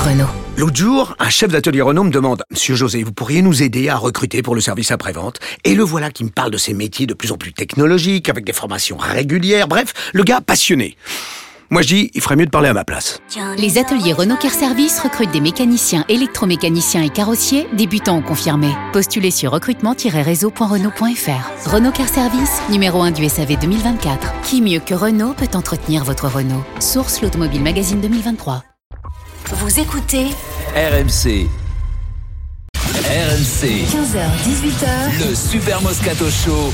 Renault. L'autre jour, un chef d'atelier Renault me demande « Monsieur José, vous pourriez nous aider à recruter pour le service après-vente ?» Et le voilà qui me parle de ces métiers de plus en plus technologiques, avec des formations régulières, bref, le gars passionné. Moi je dis, il ferait mieux de parler à ma place. Les ateliers Renault Car Service recrutent des mécaniciens, électromécaniciens et carrossiers, débutants ou confirmés. Postulez sur recrutement-réseau.renault.fr. Renault Car Service, numéro 1 du SAV 2024. Qui mieux que Renault peut entretenir votre Renault? Source l'Automobile Magazine 2023. Vous écoutez RMC. RMC. 15h-18h. Le Super Moscato Show.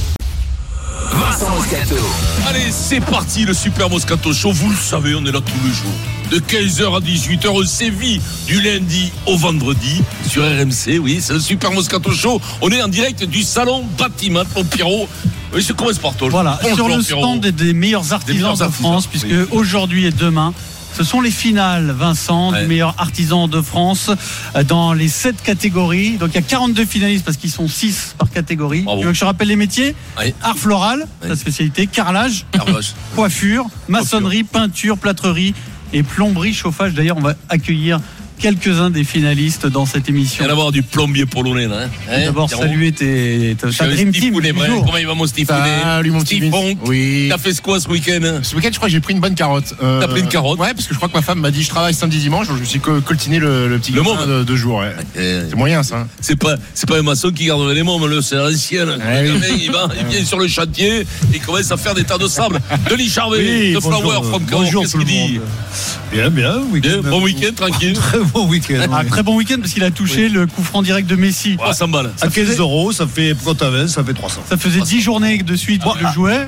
Vincent Moscato. Allez, c'est parti, le Super Moscato Show. Vous le savez, on est là tous les jours. De 15h à 18h, on sévit du lundi au vendredi sur RMC. Oui, c'est le Super Moscato Show. On est en direct du salon Bâtiment, mon Pierrot. Oui, c'est comment Spartol? Voilà, sur le stand des meilleurs artisans de France, puisque aujourd'hui et demain, ce sont les finales, Vincent, du meilleur artisan de France dans les 7 catégories. Donc il y a 42 finalistes parce qu'ils sont 6 par catégorie. Bravo. Tu veux que je rappelle les métiers? Oui. Art floral, sa spécialité, carrelage, coiffure, maçonnerie, peinture, plâtrerie et plomberie, chauffage. D'ailleurs, on va accueillir quelques-uns des finalistes dans cette émission. Il va y avoir du plombier polonais là. D'abord, saluer ta Dream Team du jour. Comment il va mon Steve? Salut mon petit Steve. Oui. T'as fait quoi ce week-end? Ce week-end, je crois que j'ai pris une bonne carotte. T'as pris une carotte? Ouais, parce que je crois que ma femme m'a dit je travaille samedi dimanche, donc je me suis coltiné le petit Le gamin môme. de jours. Ouais. C'est moyen ça. C'est pas un maçon qui garde les mômes, c'est l'ancien. Le mec, il vient sur le chantier, il commence à faire des tas de sable. Denis Charvet, de Flower from Cahors, qu'est-ce qu'il dit? Bien, week-end. Bon week-end, tranquille. Très bon week-end. Très bon week-end parce qu'il a touché le coup franc direct de Messi. 300 balles. À 15 €, ça fait, quand t'as 20, ça fait 300. Ça faisait 10 journées de suite qu'il le jouait.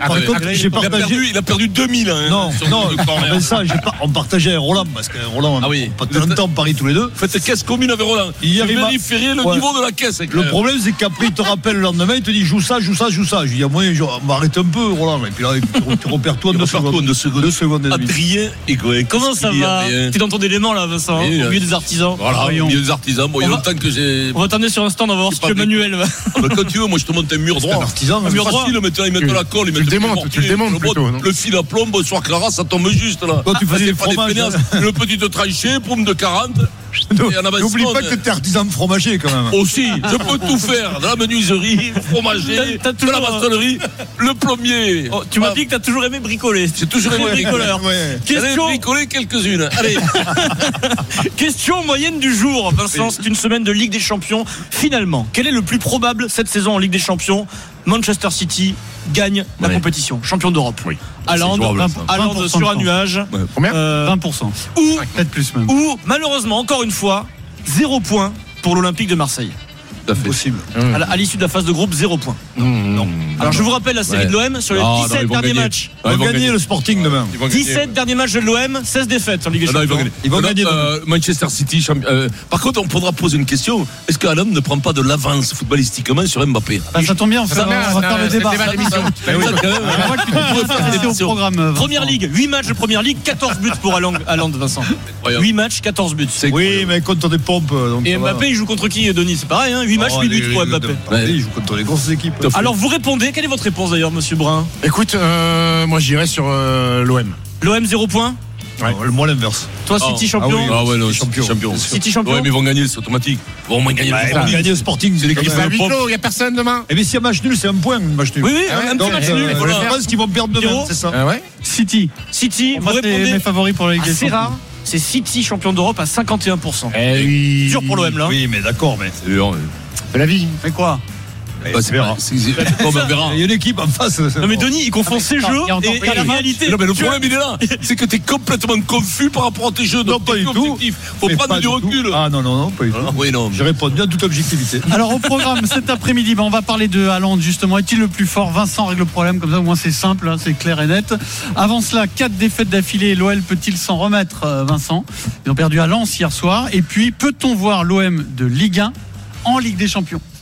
Il a perdu 2000. Non, corner. on partageait un Roland, parce qu'un Roland, Ah oui. on pas longtemps Paris tous les deux. Faites caisse commune avec Roland. Hier, J'ai il m'a- vérifié le Ouais. niveau de la caisse. Le problème, c'est qu'après, il te rappelle le lendemain, il te dit joue ça. Je lui dis, moi, on m'arrête un peu, Roland. Et puis là, tu repères tout en 2 secondes. 2 secondes et demie. Adrien et Gouin. Comment ça va? T'es dans ton élément là, Vincent, Oui, au milieu des artisans. Voilà, au milieu des artisans. Bon, il y a longtemps que j'ai. On va t'emmener sur un stand, on va voir C'est si pas tu es manuel. Quand tu veux, moi je te monte un mur droit. Artisan, Un mur droit. facile, maintenant ils mettent de la colle, ils Tu mettent le démontes, mortier, plutôt, non? le fil à plomb, bonsoir Clara, ça tombe juste là. Toi, tu faisais C'est des pas des fromages, pénasses. Le petit tranché, pomme de 40. Et en N'oublie avancement, pas que t'es artisan de fromager, quand même. aussi, je peux tout faire. De la menuiserie, fromager, T'as de toujours- la maçonnerie, le plombier. Oh, tu m'as dit que t'as toujours aimé bricoler. J'ai toujours aimé bricoleur. Ouais. J'en ai Question, bricolé quelques-unes. Allez, question moyenne du jour, Vincent. C'est une semaine de Ligue des Champions. Finalement, quel est le plus probable cette saison en Ligue des Champions? Manchester City gagne la Ouais. compétition, champion d'Europe. Oui. Haaland, C'est jouable, ça. Haaland 20% sur un de nuage. Combien 20%. Ou, Peut-être plus même. ou, malheureusement, encore une fois, 0 point pour l'Olympique de Marseille. tout à fait. Possible. À l'issue de la phase de groupe, 0 point. Alors je vous rappelle la série Ouais. de l'OM sur les Non, non, 17 ils vont derniers gagner. matchs. Ah, Ils vont gagner le Sporting demain. Ils vont gagner. 17 derniers matchs de l'OM, 16 défaites en Ligue des Ah non, ils vont Champions. gagner. Ils vont Non, gagner Manchester City. Par contre, on pourra poser une question. Est-ce que Haaland ne prend pas de l'avance footballistiquement sur Mbappé? Ça tombe bien, on va faire le débat. de l'émission. On voit que tu t'es intéressé au programme. Vincent. Première Ligue, 8 matchs de Première Ligue, 14 buts pour Haaland, Vincent. Incroyable. 8 matchs, 14 buts. C'est Oui, incroyable. mais contre des pompes. Donc Et ça va. Mbappé, il joue contre qui, Denis? C'est pareil, 8 matchs, 8 buts pour Mbappé. Il joue contre les grosses équipes. Alors vous répondez, quelle est votre réponse d'ailleurs, monsieur Brun? Écoute, moi j'irais sur l'OM. L'OM 0 points? Moi, l'inverse. Toi, City champion? oui. Ah ouais, non, Champion. champion. City champion? Ouais, mais ils vont gagner, c'est automatique. Ils vont au moins gagner le Ils vont Sporting. gagner le Sporting. C'est l'équipe C'est à de huis pompe. clos, il n'y a personne demain. Et bien, s'il y a match nul, c'est un point, match nul. Oui, oui, Ah ouais, un petit Donc, match nul. je Voilà. pense qu'ils vont perdre demain, Pierrot. c'est ça. Ah ouais. City. City, vous Moi, c'est répondez mes favoris pour la Ligue des assez Champions. rare. C'est City champion d'Europe à 51%. Oui. Dur pour l'OM là. Oui, mais d'accord, mais. C'est la vie. Mais quoi? Bah, c'est verra. comme on verra. Il y a une équipe en face. Non mais Denis, il confond ses jeux il y a encore et quatre la matchs. réalité. Non mais le problème il est là, c'est que t'es complètement confus par rapport à tes jeux. Non, Donc, pas t'es du tout. objectif. Faut Mais prendre pas du tout. recul. Ah non, pas du tout. Ah, oui, non. J'ai répondu en toute objectivité. Alors au programme cet après-midi, on va parler de Haaland justement. Est-il le plus fort? Vincent règle le problème, comme ça au moins c'est simple, hein, c'est clair et net. Avant cela, 4 défaites d'affilée. L'OL peut-il s'en remettre, Vincent? Ils ont perdu à Lens hier soir. Et puis, peut-on voir l'OM de Ligue 1 en Ligue des Champions?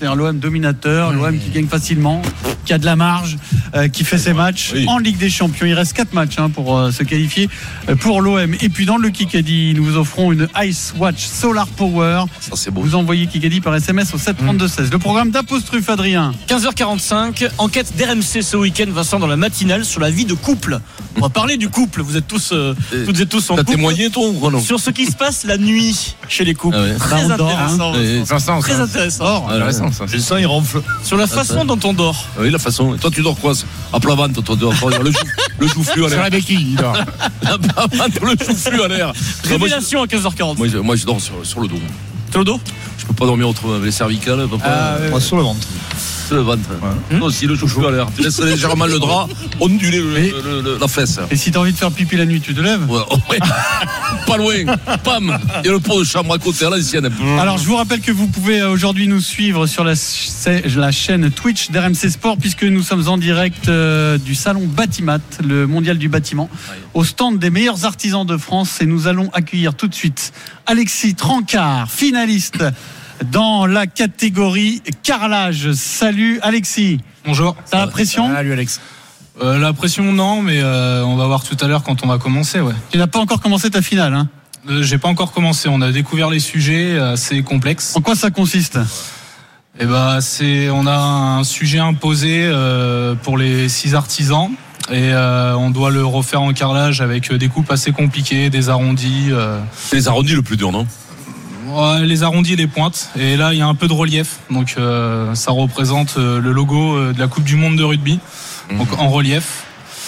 c'est-à-dire l'OM dominateur, l'OM qui gagne facilement, qui a de la marge, qui fait ses matchs en Ligue des Champions. Il reste 4 matchs pour se qualifier pour l'OM. Et puis dans le Kikadi, nous vous offrons une Ice Watch Solar Power. Ça, c'est beau. Vous envoyez Kikadi par SMS au 732-16. Le programme d'Apostrophe, Adrien. 15h45, enquête d'RMC ce week-end, Vincent, dans la matinale sur la vie de couple. On va parler du couple. Vous êtes tous, toutes et tous en couple. T'as témoigné, toi, ou non? Sur ce qui se passe la nuit chez les couples. Bah, on dort, Vincent, Très intéressant. intéressant ça. Le sang, il ronfle. Sur la façon dont on dort. Oui, la façon. Et toi, tu dors quoi? À plat ventre, toi, dehors. Le joufflu à Sur l'air. la béquille, il dort. À plat ventre, le joufflu à l'air. Révélation à 15h40. Moi, je dors sur le dos. Sur le dos? Je peux pas dormir autrement avec les cervicales. Moi, sur le ventre. Sur le ventre. Toi aussi, le joufflu à l'air. Tu laisses légèrement le drap onduler la fesse. Et si t'as envie de faire pipi la nuit, tu te lèves? Ouais. Pas loin. Pam. Il y a le pot de chambre à côté, à l'ancienne. Alors je vous rappelle que vous pouvez aujourd'hui nous suivre sur la chaîne Twitch d'RMC Sport, puisque nous sommes en direct du salon Batimat, le mondial du bâtiment, au stand des meilleurs artisans de France, et nous allons accueillir tout de suite Alexis Trancard, finaliste dans la catégorie carrelage. Salut Alexis. Bonjour. T'as la pression? Salut Alex. La pression non, mais on va voir tout à l'heure quand on va commencer. Ouais. Tu n'as pas encore commencé ta finale, hein? J'ai pas encore commencé. On a découvert les sujets assez complexes. En quoi ça consiste? Et on a un sujet imposé pour les 6 artisans et on doit le refaire en carrelage avec des coupes assez compliquées, des arrondis. C'est les arrondis le plus dur, non? Ouais, les arrondis et les pointes. Et là, il y a un peu de relief. Donc ça représente le logo de la Coupe du Monde de rugby, donc en relief.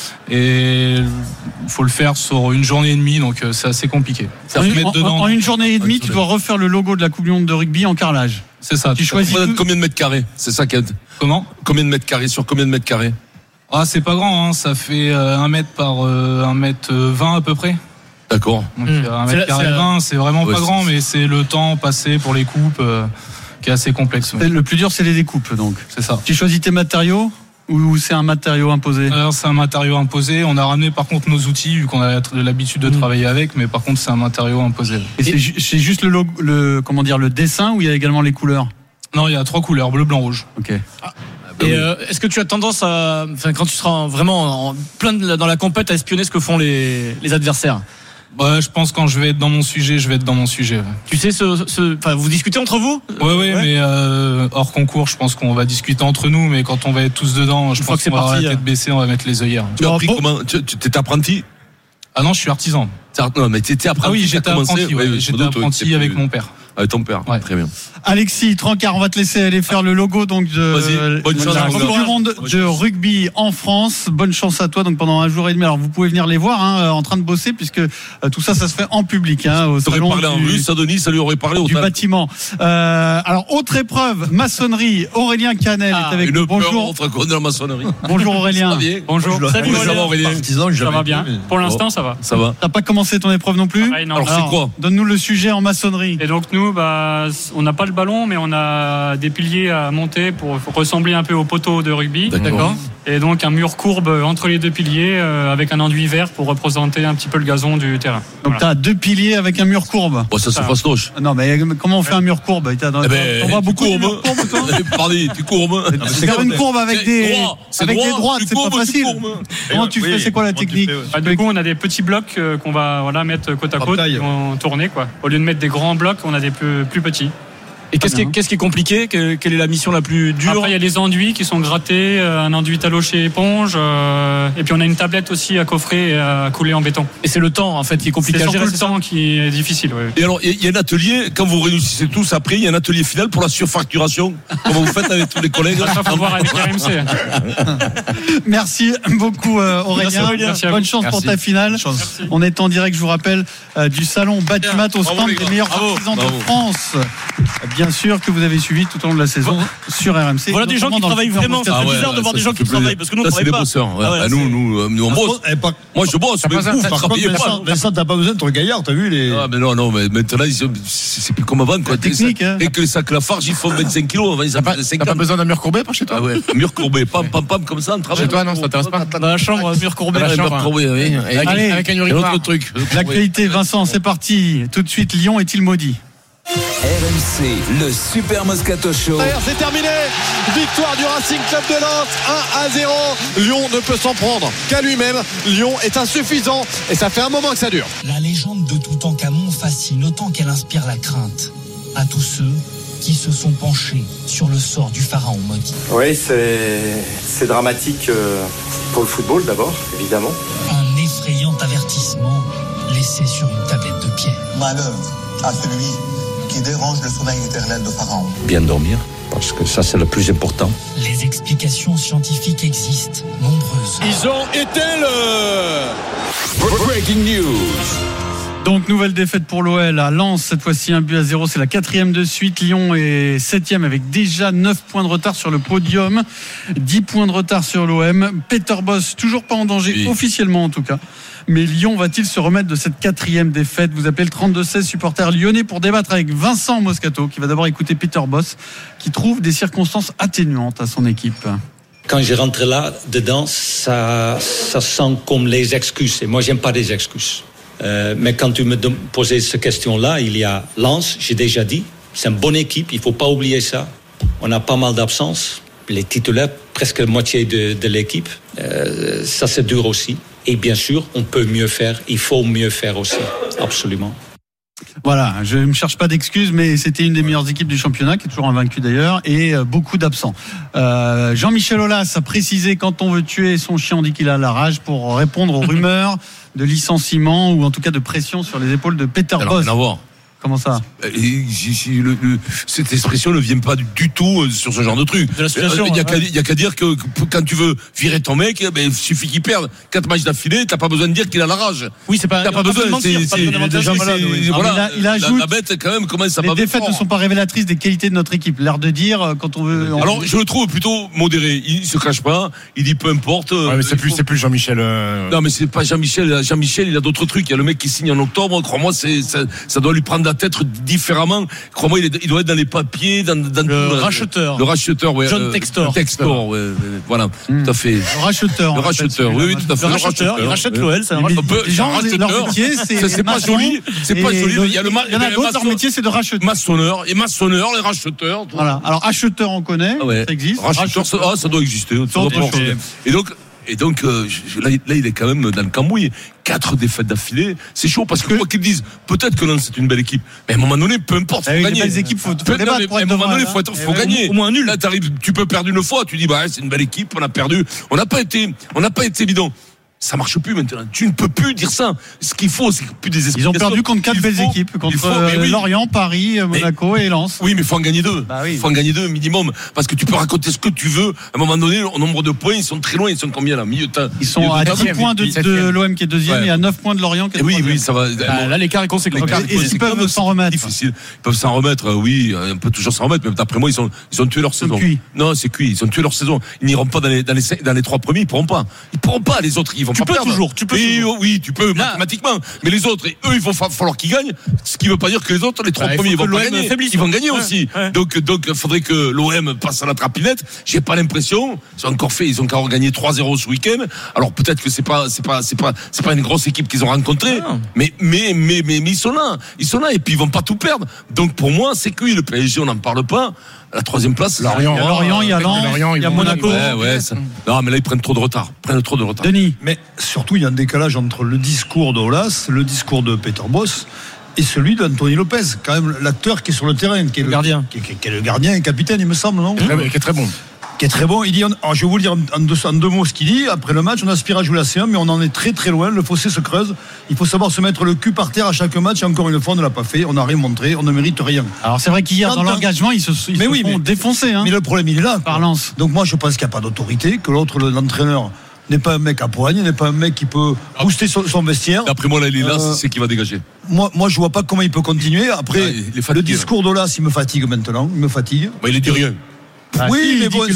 Et il faut le faire sur une journée et demie, donc c'est assez compliqué. En une journée et demie, tu dois refaire le logo de la Coupe du Monde de rugby en carrelage. C'est ça. Tu choisis combien de mètres carrés? C'est ça qui est. Comment? Combien de mètres carrés? Sur combien de mètres carrés? Ah, c'est pas grand, hein. Ça fait 1 mètre par 1 mètre 20 à peu près. D'accord. Donc 1 mètre carré 20, c'est vraiment pas grand, mais c'est le temps passé pour les coupes qui est assez complexe. Le plus dur, c'est les découpes, donc. C'est ça. Tu choisis tes matériaux ou c'est un matériau imposé? Alors, c'est un matériau imposé. On a ramené par contre nos outils vu qu'on a l'habitude de travailler avec, mais par contre c'est un matériau imposé. Et c'est juste le logo, le dessin, ou il y a également les couleurs? Non, il y a 3 couleurs, bleu, blanc, rouge. Ok. Et est-ce que tu as tendance à, quand tu seras vraiment plein dans la compète, à espionner ce que font les adversaires? Je pense que quand je vais être dans mon sujet, je vais être dans mon sujet. Ouais. Tu sais, vous discutez entre vous? Ouais. Mais hors concours, je pense qu'on va discuter entre nous, mais quand on va être tous dedans, je pense qu'on va avoir la tête baissée, on va mettre les œillères. Tu as appris comment? Tu étais apprenti? Ah non, je suis artisan. Non, mais tu étais apprenti. Ah oui, j'étais apprenti. Ouais, j'étais apprenti avec mon père. Avec ton père, ouais. Très bien. Alexis Trancard, on va te laisser aller faire le logo donc de la Coupe du Monde de rugby en France. Bonne chance à toi donc pendant 1 jour et demi. Alors vous pouvez venir les voir en train de bosser, puisque tout ça se fait en public. Au salon parlé en russe, à Denis, ça lui aurait parlé au du bâtiment. Alors autre épreuve, maçonnerie. Aurélien Canel est avec nous. Bonjour. De la maçonnerie. Bonjour Aurélien. Bonjour. Salut Aurélien. Ça va bien. Pour l'instant, ça va. Ça va. T'as pas commencé ton épreuve non plus? Non. Alors c'est quoi? Donne-nous le sujet en maçonnerie. Et donc nous, on n'a pas le ballon, mais on a des piliers à monter pour ressembler un peu au poteau de rugby. D'accord. Et donc un mur courbe entre les 2 piliers avec un enduit vert pour représenter un petit peu le gazon du terrain. Donc t'as 2 piliers avec un mur courbe. Ça se fastoche. Non mais comment on fait un mur courbe? On voit beaucoup de murs courbes, toi. Pardon, tu courbes. Faire une courbe avec des droites, c'est pas facile. Comment tu fais? C'est quoi la technique? Du coup, on a des petits blocs qu'on va mettre côte à côte, qui vont tourner quoi. Au lieu de mettre des grands blocs, on a des plus petits. Et qu'est-ce qui est compliqué? Quelle est la mission la plus dure? Après, il y a les enduits qui sont grattés, un enduit taloché éponge, et puis on a une tablette aussi à coffrer et à couler en béton. Et c'est le temps en fait qui est compliqué à gérer. C'est le temps qui est difficile. Ouais. Et alors, il y a un atelier, quand vous réussissez tous après, il y a un atelier final pour la surfacturation. Comment vous faites avec tous les collègues? Ça, faut voir avec RMC. Merci beaucoup Aurélien. Merci Bonne chance pour ta finale. Merci. On est en direct, je vous rappelle, du salon Batimat au stand des meilleurs artisans de France. Bien sûr que vous avez suivi tout au long de la saison sur RMC. Voilà des gens qui travaillent vraiment. C'est bizarre de voir des gens qui travaillent parce que nous on travaille pas. C'est des bosseurs. Nous on bosse. Moi je bosse. Vincent, t'as pas besoin de ton gaillard, t'as vu les. Ah mais non, mais maintenant c'est plus comme avant quoi. Technique. Et que les sacs Lafarge ils font 25 kilos. T'as pas besoin d'un mur courbé par chez toi? Ah ouais. Mur courbé, pam on travaille. Chez toi non, ça t'intéresse pas. Dans la chambre, mur courbé. Mur courbé, oui. Avec un urinoir. Autre truc. L'actualité, Vincent, c'est parti. Tout de suite, Lyon est-il maudit? RMC, le Super Moscato Show. C'est terminé. Victoire du Racing Club de Lens, 1-0. Lyon ne peut s'en prendre qu'à lui-même. Lyon est insuffisant et ça fait un moment que ça dure. La légende de Toutankhamon fascine autant qu'elle inspire la crainte à tous ceux qui se sont penchés sur le sort du pharaon maudit. Oui, c'est dramatique pour le football d'abord, évidemment. Un effrayant avertissement laissé sur une tablette de pierre. Malheur à celui qui dérange le sommeil éternel de Pharaon. Bien dormir, parce que ça c'est le plus important. Les explications scientifiques existent, nombreuses. Ils ont éteint le Breaking News. Donc nouvelle défaite pour l'OL à Lens, cette fois-ci 1-0, c'est la 4e de suite. Lyon est 7e avec déjà 9 points de retard sur le podium, 10 points de retard sur l'OM. Peter Bosz toujours pas en danger, officiellement en tout cas. Mais Lyon va-t-il se remettre de cette 4e défaite? Vous appelez le 32-16 supporter lyonnais pour débattre avec Vincent Moscato, qui va d'abord écouter Peter Bosz, qui trouve des circonstances atténuantes à son équipe. Quand je rentre là dedans, ça sent comme les excuses. Et moi j'aime pas des excuses. Mais quand tu me posais cette question-là, il y a Lens, j'ai déjà dit, c'est une bonne équipe, il faut pas oublier ça. On a pas mal d'absences, les titulaires, presque la moitié de l'équipe. Ça c'est dur aussi. Et bien sûr, on peut mieux faire, il faut mieux faire aussi, absolument. Voilà, je ne me cherche pas d'excuses, mais c'était une des meilleures équipes du championnat, qui est toujours invaincue d'ailleurs, et beaucoup d'absents. Jean-Michel Aulas a précisé, quand on veut tuer son chien, on dit qu'il a la rage, pour répondre aux rumeurs de licenciement ou en tout cas de pression sur les épaules de Peter Bosz. Comment ça? Cette expression ne vient pas du tout sur ce genre de truc. Il y a qu'à dire que quand tu veux virer ton mec, il suffit qu'il perde 4 matchs d'affilée, t'as pas besoin de dire qu'il a la rage. Oui, c'est pas. T'as pas besoin de mentir. Il ajoute. La bête quand même commence à pas. Les défaites ne sont pas révélatrices des qualités de notre équipe. L'air de dire quand on veut. Alors je le trouve plutôt modéré. Il se cache pas. Il dit peu importe. Ouais, mais c'est plus Jean-Michel. Non, mais c'est pas Jean-Michel. Jean-Michel, il a d'autres trucs. Il y a le mec qui signe en octobre. Crois-moi, ça doit lui prendre la tête différemment. Crois-moi, il doit être dans les papiers, dans le racheteur. Le racheteur, ouais. John Textor. Textor, ouais. Voilà, tout à fait. Le racheteur. Le racheteur, oui, tout à fait. Le racheteur, il rachète l'OL, c'est un racheteur. Leur métier, c'est pas joli. C'est pas joli. Il y en a d'autres, leur métier, c'est de racheter. Maçonneur, les racheteurs. Voilà. Alors, acheteur, on connaît. Ça existe. Racheteur, ça doit exister. Et donc, là, il est quand même dans le cambouis. 4 défaites d'affilée, c'est chaud parce que quoi qu'ils disent, peut-être que Lens c'est une belle équipe, mais à un moment donné, peu importe, faut gagner. Les équipes, faut débattre pour être à un moment donné, faut gagner. Au moins nul. Là, tu peux perdre une fois, tu dis c'est une belle équipe, on a perdu, on n'a pas été bidon. Ça marche plus maintenant. Tu ne peux plus dire ça. Ce qu'il faut, c'est plus des explications. Ils ont perdu contre 4 belles équipes, contre Lorient, Paris, Monaco et Lens. Oui, mais il faut en gagner 2. Il faut en gagner 2 minimum. Parce que tu peux raconter ce que tu veux. À un moment donné, au nombre de points, ils sont très loin. Ils sont combien là? Ils sont à 10 points de l'OM qui est deuxième et à 9 points de Lorient qui est troisième. Oui, ça va. Là, l'écart est conséquent. Et ils peuvent s'en remettre. Difficile. Ils peuvent s'en remettre, oui. On peut toujours s'en remettre. Mais d'après moi, ils ont tué leur saison. Non, c'est cuit. Ils ont tué leur saison. Ils n'iront pas dans les 3 premiers. Ils pourront pas. Les autres, ils vont pas perdre. Oui, tu peux mathématiquement, mais les autres, eux, il va falloir qu'ils gagnent, ce qui veut pas dire que les autres, les 3 premiers, ils vont pas gagner. Ils vont gagner aussi. Donc, il faudrait que l'OM passe à la trapinette. J'ai pas l'impression. Ils ont encore gagné 3-0 ce week-end. Alors peut-être que c'est pas une grosse équipe qu'ils ont rencontrée, mais ils sont là, et puis ils vont pas tout perdre. Donc pour moi, c'est cuit. Le PSG, on n'en parle pas. La 3e place, Lorient, il y a Lens, il y a Monaco. Non, mais là, ils prennent trop de retard. Denis. Mais surtout, il y a un décalage entre le discours d'Aulas, le discours de Peter Bosz et celui d'Anthony Lopez, quand même l'acteur qui est sur le terrain, qui est le gardien, qui est le gardien et capitaine, il me semble, non? Qui est très bon. Qui est très bon. Il dit, je vais vous le dire en 2 mots ce qu'il dit. Après le match, on aspire à jouer la C1, mais on en est très très loin. Le fossé se creuse. Il faut savoir se mettre le cul par terre à chaque match. Et encore une fois, on ne l'a pas fait. On n'a rien montré. On ne mérite rien. Alors c'est vrai qu'hier, dans l'engagement, ils se font défoncer. Mais le problème, il est là. Par Lens. Donc moi, je pense qu'il n'y a pas d'autorité, que l'entraîneur n'est pas un mec à poigne, n'est pas un mec qui peut booster son vestiaire. D'après moi, là, il est là, c'est qui va dégager. Moi, je vois pas comment il peut continuer. Après, le discours d'Aulas, il me fatigue maintenant. Il me fatigue. Il dit rien. Oui, mais bon, il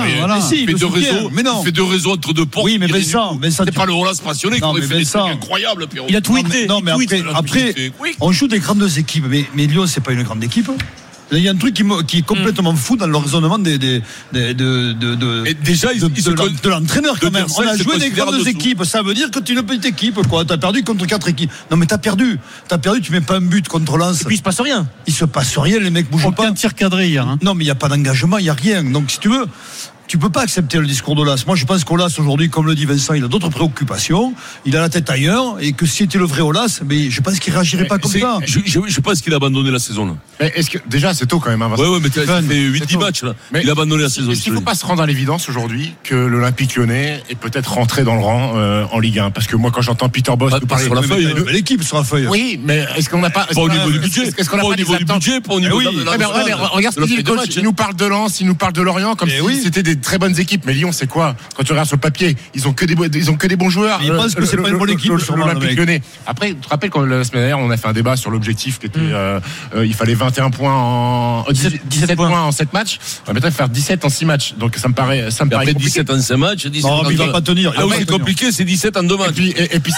fait 2 réseaux entre 2 portes. Oui, mais Vincent, c'est pas le Aulas passionné qui aurait fait des trucs incroyables. Il a tweeté. Non, mais après, on joue des grandes équipes. Mais Lyon, c'est pas une grande équipe. Il y a un truc qui est complètement fou dans le raisonnement de l'entraîneur quand même. On a joué des grandes équipes, ça veut dire que tu es une petite équipe, quoi. T'as perdu contre 4 équipes. Non mais t'as perdu, tu mets pas un but contre Lens. Et puis il se passe rien. Il se passe rien, les mecs bougent pas. Aucun tir cadré hier. Non mais il y a pas d'engagement, il y a rien. Donc si tu veux, tu peux pas accepter le discours d'Aulas. Moi, je pense qu'Aulas, aujourd'hui, comme le dit Vincent, il a d'autres préoccupations. Il a la tête ailleurs. Et que si c'était le vrai Aulas, mais je pense qu'il réagirait pas comme ça. Je pense qu'il a abandonné la saison, là. Mais est-ce que, déjà, c'est tôt quand même, hein, Ouais, mais ça fait 8-10 matchs, là. Mais il a abandonné la saison. Est-ce qu'il faut pas se rendre à l'évidence aujourd'hui que l'Olympique Lyonnais est peut-être rentré dans le rang, en Ligue 1? Parce que moi, quand j'entends Peter Bosz nous parler sur la feuille, l'équipe sur la feuille. Oui, mais est-ce qu'on n'a pas, pas au niveau du budget, est-ce qu'on n'a pas du budget, pas au niveau de regarde ce qu'il dit, coach. Il nous parle de Lens, il nous parle de Lorient, comme si c'était des très bonnes équipes. Mais Lyon, c'est quoi? Quand tu regardes sur le papier, ils ont que des bons joueurs. Ils pensent que c'est pas une bonne équipe, l'Olympique Lyonnais. Après, tu te rappelles quand la semaine dernière, on a fait un débat sur l'objectif qui était, il fallait 21 points 17 points en 7 matchs. On va maintenant faire 17 en 6 matchs. Donc ça me paraît après 17 en 5 matchs, 17 non, il va pas tenir. Là où c'est compliqué, c'est 17 en 2 matchs. Et puis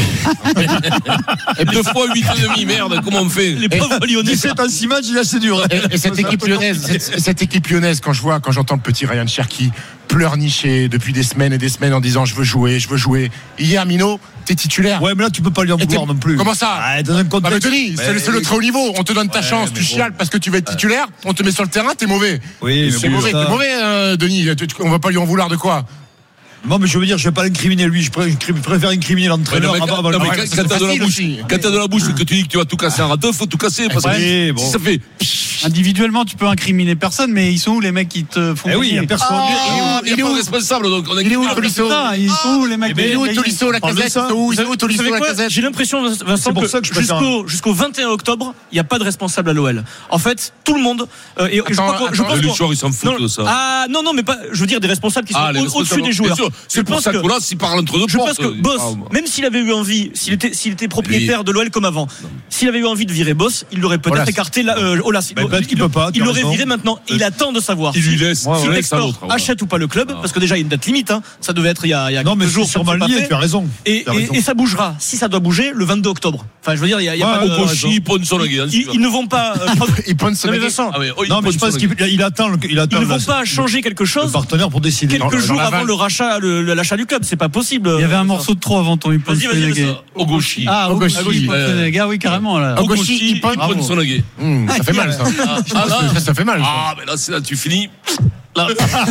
2 fois 8,5, merde, comment on fait? Les pauvres Lyonnais. 17 en 6 matchs, il est assez dur. Et cette équipe lyonnaise, quand j'entends le petit Ryan Cherki pleurnicher depuis des semaines et des semaines en disant je veux jouer. Hier, Mino, t'es titulaire. Ouais, mais là, tu peux pas lui en vouloir non plus. Comment ça? Dans un contexte. C'est le très haut niveau. On te donne ta chance, tu chiales parce que tu vas être titulaire. On te met sur le terrain, t'es mauvais. Oui, c'est mauvais. T'es mauvais, Denis. On va pas lui en vouloir de quoi? Non, mais je veux dire, je vais pas l'incriminer lui, je préfère incriminer l'entraîneur avant quand t'as de la bouche, que tu dis que tu vas tout casser en râteau, faut tout casser, parce que si ça fait. Individuellement, tu peux incriminer personne, mais ils sont où les mecs qui te font? Eh oui, il y a personne. Il est où le responsable, donc on a. Il est où Tolisso? Ils sont où les mecs? Il est où Tolisso, la Casette? J'ai l'impression, Vincent, que jusqu'au 21 octobre, il n'y a pas de responsable à l'OL. En fait, tout le monde. Et je pense les joueurs, ils s'en foutent de ça. Ah non, mais pas. Je veux dire des responsables qui sont au-dessus des joueurs. C'est pour ça que là, s'il parle entre deux portes. Je pense que Boss, même s'il avait eu envie, s'il était propriétaire de l'OL comme avant, s'il avait eu envie de virer Boss, il l'aurait peut-être écarté Aulas. Il peut pas. Il l'aurait viré maintenant. Il attend de savoir il lui laisse si Textor achète ou pas le club, parce que déjà il y a une date limite. Ça devait être il y a quelques jours. Sûrement lié, tu as raison. Et ça bougera, si ça doit bouger, le 22 octobre. Enfin, je veux dire, il y a pas de. Ils ne vont pas. Ils pensent non, mais Vincent. Non, mais je pense qu'il attend. Ils ne vont pas changer quelque chose. Le partenaire pour décider. Quelques jours avant le rachat, l'achat du club, c'est pas possible. Il y avait un morceau de trop avant ton Ipon Sénégal. Ogoshi. Ah, Ogoshi. Oui, carrément là. Ogoshi, Ipon Sénégal. Ça fait mal, ça. Ça fait mal. Ah, mais là, tu finis. La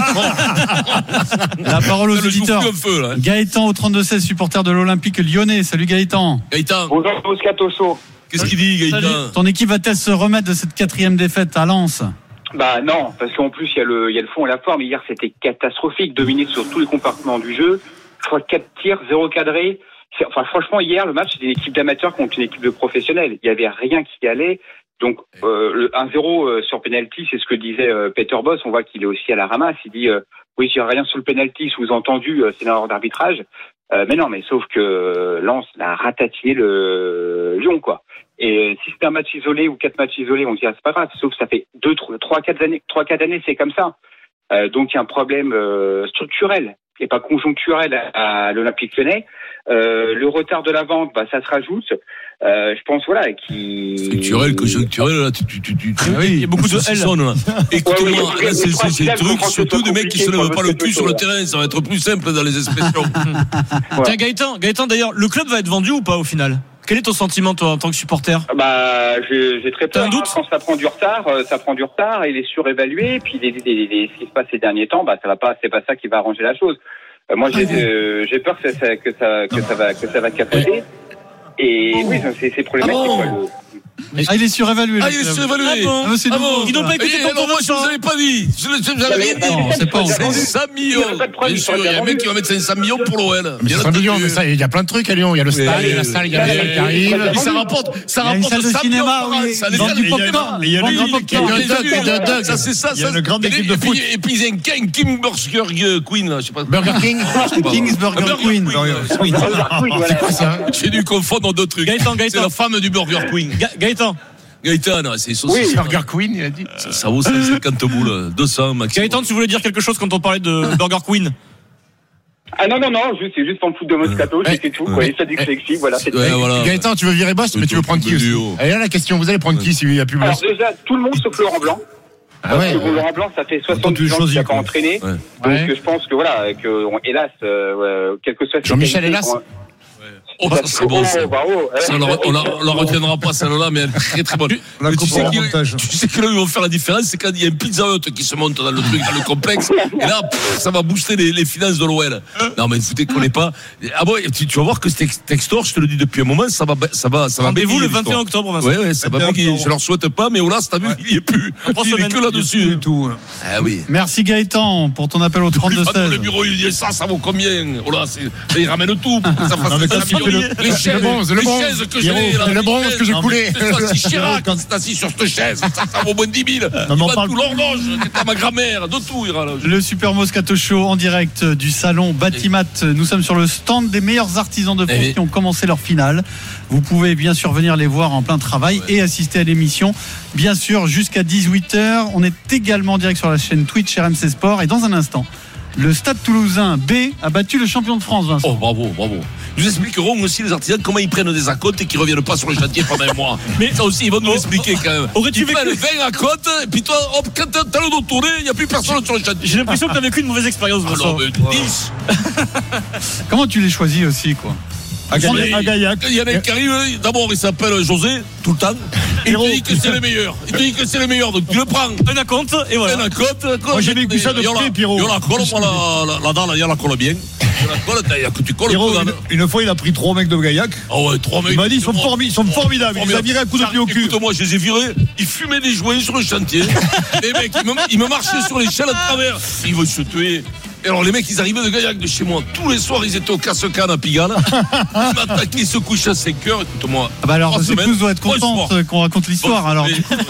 parole aux auditeurs. Gaëtan au 32-16, supporter de l'Olympique Lyonnais. Salut Gaëtan. Bonjour Moscato Show. Qu'est-ce qu'il dit Gaëtan? Ton équipe va-t-elle se remettre de cette 4e défaite à Lens? Bah non, parce qu'en plus il y a le fond et la forme. Hier c'était catastrophique, dominé sur tous les compartiments du jeu. Je crois 4 tirs, 0 cadré. Enfin franchement hier le match c'était une équipe d'amateurs contre une équipe de professionnels. Il y avait rien qui allait. Donc le 1-0 sur penalty, c'est ce que disait Peter Bosz. On voit qu'il est aussi à la ramasse. Il dit oui, j'ai rien sur le penalty, sous-entendu c'est une erreur d'arbitrage. Mais non, mais sauf que Lens a ratatiné le Lyon, quoi. Et si c'était un match isolé ou 4 matchs isolés, on dirait c'est pas grave. Sauf que ça fait 3-4 années, c'est comme ça. Donc il y a un problème structurel et pas conjoncturel à l'Olympique Lyonnais. Le retard de la vente, ça se rajoute. Je pense structurel, conjoncturel, là, il y a beaucoup de L. Écoutez-moi, c'est le truc, surtout des mecs qui se lèvent pas le cul sur le terrain, ça va être plus simple dans les expressions. Tiens, Gaëtan, d'ailleurs, le club va être vendu ou pas au final? Quel est ton sentiment, toi, en tant que supporter? J'ai très peur. Quand ça prend du retard, il est surévalué, puis ce qui se passe ces derniers temps, c'est pas ça qui va arranger la chose. Moi, j'ai peur que ça va capoter. Et oui, c'est problématique. Il est surévalué. Il est surévalué. Ils n'ont pas écouté ton moi, je vous avais pas dit. Vous avez rien dit. Non, c'est pas 500 millions. Bien sûr, il y a un mec qui va mettre 500 millions pour l'OL. 500 millions, mais ça, il y a plein de trucs à Lyon. Il y a le stade, il y a la salle, il y a les qui arrivent. Ça rapporte 100 cinéma, millions. Du popcorn. Il y a une grande équipe de foot. Et puis il y a un Kim Burger Queen, là, je sais pas. Burger King? King's Burger Queen. C'est quoi ça? J'ai dû confondre deux trucs. C'est la femme du Burger Queen. Gaëtan, c'est saucisse. Oui, Burger Queen, il a dit. Ça vaut 50 boules, 200 maximum. Gaëtan, tu voulais dire quelque chose quand on parlait de Burger Queen? Ah non, c'est juste pour le foot de Moscato, c'est tout. Quoi. Et ça dit que c'est flexible, voilà. Gaëtan, tu veux virer Boss, mais tu veux prendre qui aussi? Et là, la question, vous allez prendre qui s'il n'y a plus Boss? Alors déjà, tout le monde sauf Laurent Blanc. Ah ouais. Parce que Laurent Blanc, ça fait 70 ans qu'il n'a pas entraîné. Donc je pense que voilà, hélas, quel que soit Jean-Michel Hélas. Oh, c'est bon, ça. On la retiendra pas celle-là, mais elle est très très bonne. Tu sais que là où ils vont faire la différence, c'est quand il y a une Pizza Hut qui se monte dans le truc, dans le complexe, et là, ça va booster les finances de l'OL. Non, mais vous déconnez pas. Ah bon, tu vas voir que ce textor, je te le dis depuis un moment, ça va. Rendez-vous le 21 octobre, Vincent. Ouais, ça va bégayer. Je leur souhaite pas, mais Olas, t'as vu, il y est plus. Il est que là-dessus. Ah oui. Merci Gaëtan pour ton appel au 32-16. Le bureau, il dit ça vaut combien? Olas, il ramène tout. Ça fasse les chaises, le bronze que j'ai coulé. Si Chirac est assis sur cette chaise, ça vaut moins de 10 000. Il va tout l'horloge, c'est ma grand-mère, de tout ira là. Le Super Moscato Show en direct du salon Batimat. Nous sommes sur le stand des meilleurs artisans de France qui ont commencé leur finale. Vous pouvez bien sûr venir les voir en plein travail et assister à l'émission. Bien sûr, jusqu'à 18h. On est également en direct sur la chaîne Twitch RMC Sport. Et dans un instant, le Stade Toulousain B a battu le champion de France, Vincent. Oh, bravo. Nous expliquerons aussi les artisans comment ils prennent des acomptes et qu'ils reviennent pas sur le chantier pendant un mois. Mais ça aussi, ils vont nous l'expliquer quand même. Ils prennent 20 acomptes et puis toi, hop, quand t'as le dos tourné, il n'y a plus personne sur le chantier. J'ai l'impression que t'as vécu une mauvaise expérience, Vincent. Alors, 10. Comment tu les choisis aussi, quoi? Il y en a un qui arrive, d'abord il s'appelle José, tout le temps, et il te dit que c'est le meilleur. Donc tu le prends. Un acompte, et voilà. Un acompte. Moi j'ai vécu ça de près, Pierrot. Il y a la colle, la dalle, il y a la colle bien. Il y a que tu colles. Pierrot, une fois il a pris 3 mecs de Gaillac. Ah ouais, 3 mecs. Il m'a dit ils sont formidables. Il les a virés à coup de pied au cul. Écoute-moi, je les ai virés. Ils fumaient des joints sur le chantier. Les mecs, ils me marchaient sur l'échelle à travers. Ils veulent se tuer. Et alors les mecs ils arrivaient de Gaillac de chez moi. Tous les soirs ils étaient au casse-canne à Pigalle. Ils m'attaquaient, ils se couchaient à 5h. Écoute-moi. Ah bah alors l'épouse doit être contente qu'on raconte l'histoire. Alors du coup,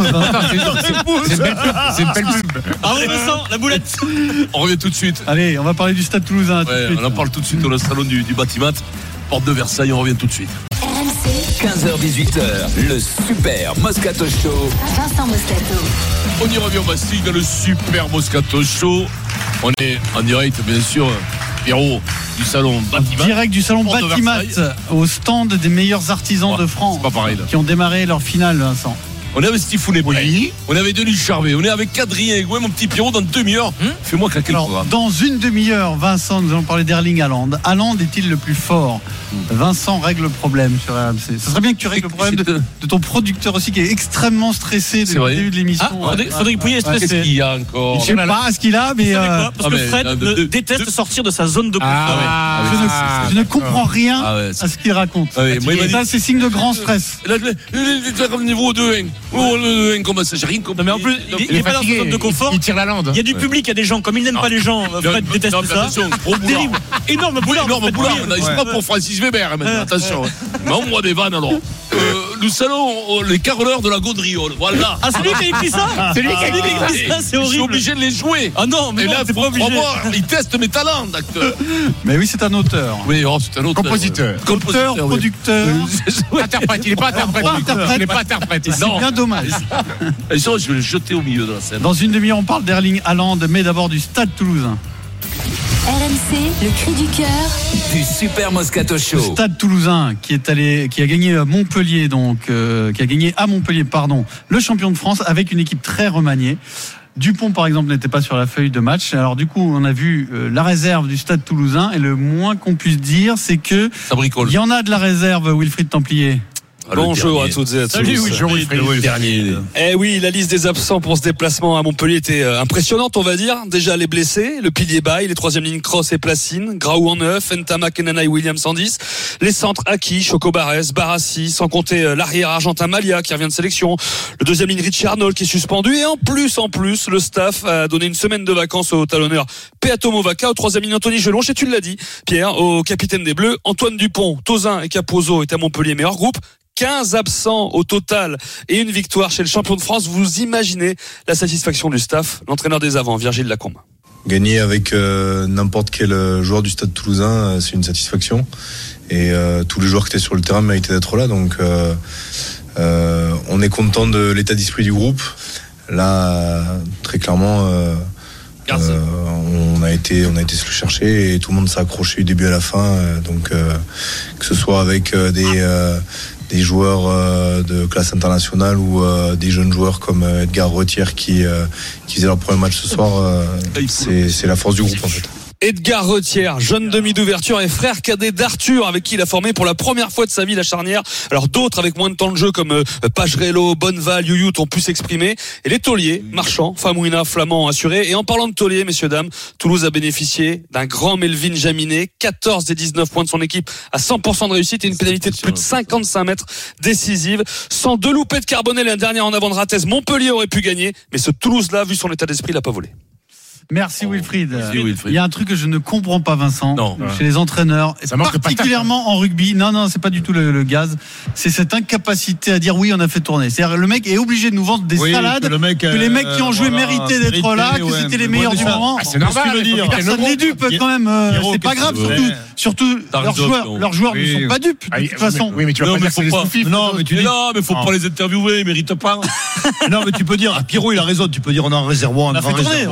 c'est une belle pub. Ah oui Vincent, la boulette. On revient tout de suite. Allez, on va parler du Stade Toulousain. On en parle tout de suite dans le salon du Batimat, porte de Versailles. On revient tout de suite. 15h-18h, le Super Moscato Show. Vincent Moscato. On y revient au Bastille dans le Super Moscato Show. On est en direct, bien sûr, Pierrot, du salon Batimat. Direct du salon Batimat, au stand des meilleurs artisans de France. C'est pas pareil, là. Qui ont démarré leur finale, Vincent. On est avec Stifounet Bray, on est avec Denis Charvet, on est avec Adrien Egouet, mon petit Pierrot, dans 1 demi-heure. Fais-moi claquer le programme. Dans 1 demi-heure, Vincent, nous allons parler d'Erling Haaland. Haaland est-il le plus fort? Vincent règle le problème sur RMC. Ce serait bien que tu règles le problème de ton producteur aussi, qui est extrêmement stressé depuis le début de l'émission. Frédéric Pouillet est stressé. Qu'est-ce qu'il y a encore? Je sais pas ce qu'il a, mais. Parce que Fred déteste sortir de sa zone de confort. Je ne comprends rien à ce qu'il raconte. Ça, c'est signe de grand stress. Niveau 2-1. Oh, le 2-1, comment ça? J'ai rien compris. Mais en plus, il n'est pas dans sa zone de confort. Il tire la lande. Il y a du public, il y a des gens. Comme il n'aime pas les gens, Fred déteste ça. Terrible. Énorme boulard. Il se prend pour Francis Weber, maintenant. Attention. Mais on voit des vannes alors. Nous salons les caroleurs de la Gaudriole. Voilà. Ah, c'est lui qui a écrit ça? C'est lui qui a écrit ça, c'est horrible. Je suis obligé de les jouer. Ah non, mais là, c'est pas obligé. Il teste mes talents d'acteur. Mais oui, c'est un auteur. Oui, c'est un auteur. Compositeur. Auteur, producteur. Interprète. Il n'est pas interprète. C'est bien dommage. Et ça, je vais le jeter au milieu de la scène. Dans 1 demi-heure, on parle d'Erling Haaland, mais d'abord du Stade Toulousain. RMC, le cri du cœur. Du Super Moscato Show. Le Stade Toulousain qui a gagné à Montpellier, le champion de France avec une équipe très remaniée. Dupont, par exemple, n'était pas sur la feuille de match. Alors du coup, on a vu la réserve du Stade Toulousain, et le moins qu'on puisse dire, c'est que il y en a de la réserve, Wilfried Templier. Bonjour à toutes et à tous. Salut, le dernier. Eh oui, la liste des absents pour ce déplacement à Montpellier était impressionnante, on va dire. Déjà les blessés, le pilier Baye, les 3e lignes Cross et Placine, Graou en 9, Fentama, Kenana et Williams en 10, les centres Aki, Choco Barès, Barassi, sans compter l'arrière argentin Malia qui revient de sélection, le 2e ligne Richie Arnold qui est suspendu, et en plus, le staff a donné une semaine de vacances au talonneur Peato Movaca, au 3e ligne Anthony Gelonche, et tu l'as dit, Pierre, au capitaine des Bleus, Antoine Dupont, Tozin et Capozzo étaient à Montpellier meilleur groupe. 15 absents au total et une victoire chez le champion de France. Vous imaginez la satisfaction du staff. L'entraîneur des avants, Virgile Lacombe. Gagner avec n'importe quel joueur du Stade Toulousain, c'est une satisfaction. Et tous les joueurs qui étaient sur le terrain méritaient d'être là. Donc on est content de l'état d'esprit du groupe. Là, très clairement, On a été se le chercher et tout le monde s'est accroché du début à la fin. Donc que ce soit avec des joueurs de classe internationale ou des jeunes joueurs comme Edgar Retière qui faisait leur premier match ce soir, c'est la force du groupe en fait. Edgar Retière, jeune demi d'ouverture et frère cadet d'Arthur, avec qui il a formé pour la première fois de sa vie la charnière. Alors d'autres avec moins de temps de jeu comme Pagerello, Bonneval, Youyout ont pu s'exprimer. Et les tauliers, Marchand, Famouina, Flamand ont assuré. Et en parlant de tauliers, messieurs, dames, Toulouse a bénéficié d'un grand Melvin Jaminet, 14 des 19 points de son équipe à 100% de réussite et une pénalité de plus de 55 mètres décisive. Sans deux loupés de Carbonel et un dernier en avant de Rattez, Montpellier aurait pu gagner. Mais ce Toulouse-là, vu son état d'esprit, l'a pas volé. Merci Wilfried. Il y a un truc que je ne comprends pas, Vincent, chez les entraîneurs, particulièrement en rugby. Non, c'est pas du tout le gaz. C'est cette incapacité à dire oui, on a fait tourner. C'est-à-dire le mec est obligé de nous vendre des salades, que les mecs qui ont joué méritaient d'être là, que c'était les meilleurs du moment. C'est normal. Personne n'est dupe quand même. C'est pas grave, surtout leurs joueurs ne sont pas dupes de toute façon. Oui, mais tu vas pas dire que c'est des soufifs. Non, mais faut pas les interviewer, ils méritent pas. Non, mais tu peux dire, Pierrot il a raison, tu peux dire on a un réservoir, on a fait tourner.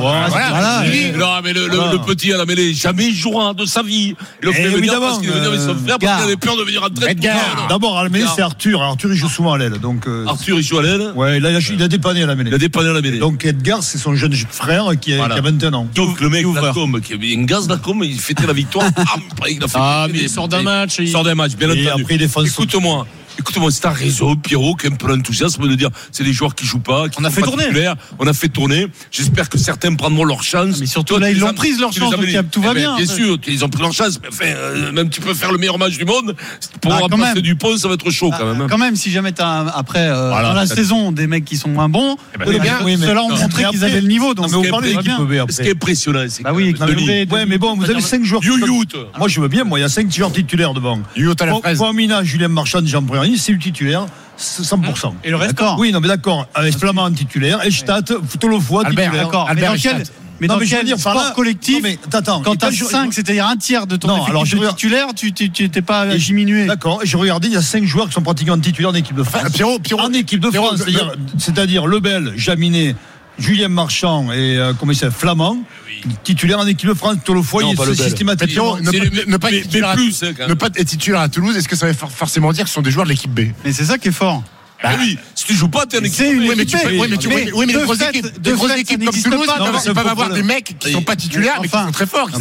Non, mais le petit à la mêlée, jamais il jouera de sa vie. Il le fait venir parce qu'il veut venir avec son frère, parce qu'il avait peur de venir en traite. D'abord, à la mêlée, c'est Arthur. Arthur, il joue souvent à l'aile. Arthur, il joue à l'aile. Ouais, il a dépanné à la mêlée. mêlée. Donc, Edgar, c'est son jeune frère qui a 21 ans. Donc, le mec, Lacombe, qui avait un gaz Lacombe, il fêtait la victoire. Mais il sort d'un match. Il sort d'un match, bien entendu. Après, il défend. Écoute-moi, c'est un réseau, Pierrot, qui a un peu l'enthousiasme de dire c'est des joueurs qui jouent pas, qui on a fait tourner. On a fait tourner. J'espère que certains prendront leur chance. Mais surtout là, ils l'ont prise leur chance, donc tout va bien. Bien sûr, ils ont pris leur chance. Mais enfin, même tu peux faire le meilleur match du monde. Pour remplacer Dupont, ça va être chaud quand même. Quand même, si jamais t'as après dans la saison des mecs qui sont moins bons, ceux-là ont montré qu'ils avaient le niveau. Donc on parle de l'équipe B. Ce qui est impressionnant, c'est que mais bon, vous avez 5 joueurs. Moi, je veux bien. Moi, il y a 5 joueurs titulaires devant. Famouina, Julien Marchand, Jean Briani, c'est le titulaire. 100%. Et le reste, oui, non, mais d'accord. Avec Flamand titulaire, Elstadt, Tolofoy titulaire. Mais dans quel sport collectif, quand tu as 5, c'est-à-dire un tiers de ton effectif titulaire, tu n'étais pas diminué. D'accord, et j'ai regardé, il y a 5 joueurs qui sont pratiquement titulaires en équipe de France. En équipe de France, c'est-à-dire Lebel, Jaminet, Julien Marchand et Flamand, titulaire en équipe de France. Tolofoy, il est systématiquement. Ne pas être titulaire à Toulouse, est-ce que ça veut forcément dire que ce sont des joueurs de l'équipe B? Mais c'est ça qui est fort. Oui, si tu joues pas, t'es en équipe. Oui, mais les grosses équipes comme Toulouse peuvent avoir des mecs qui sont pas titulaires, mais qui sont très forts.